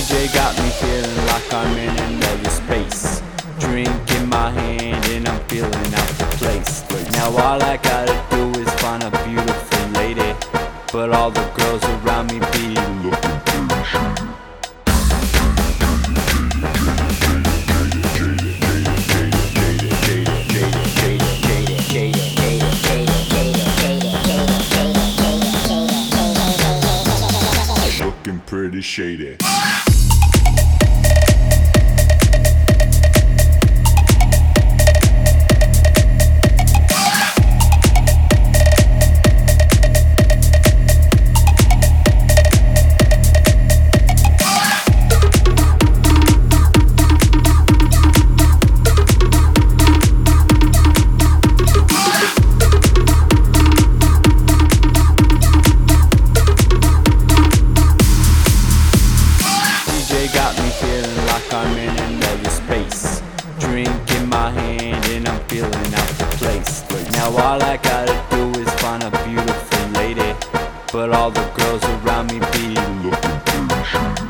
DJ got me feeling like I'm in another space. Drink in my hand and I'm feeling out the place. Now all I gotta do is find a beautiful lady, but all the girls around me be looking pretty shady. Looking pretty shady. Got me feeling like I'm in another space. Drink in my hand and I'm feeling out the place. Now all I gotta do is find a beautiful lady, but all the girls around me be looking pretty shady.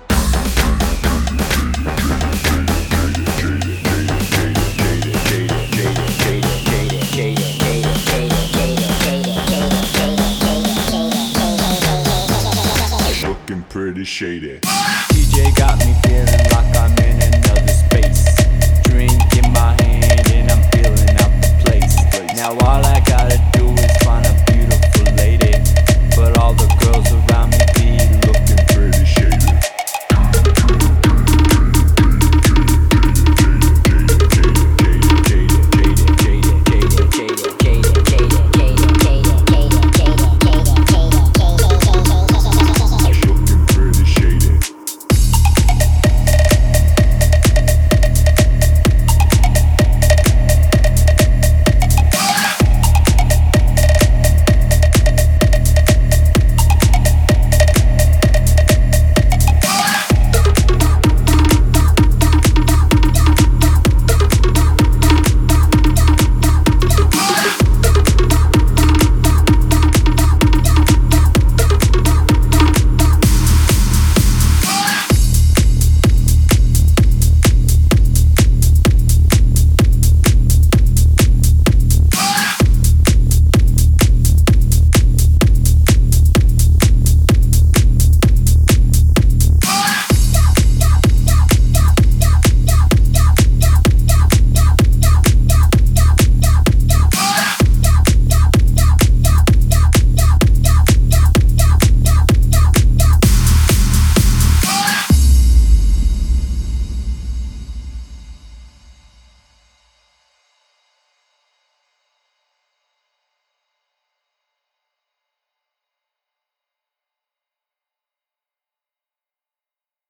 Looking pretty shady. DJ got me feeling like I'm in another space. Drink in my hand and I'm feeling out the place. Now all I gotta do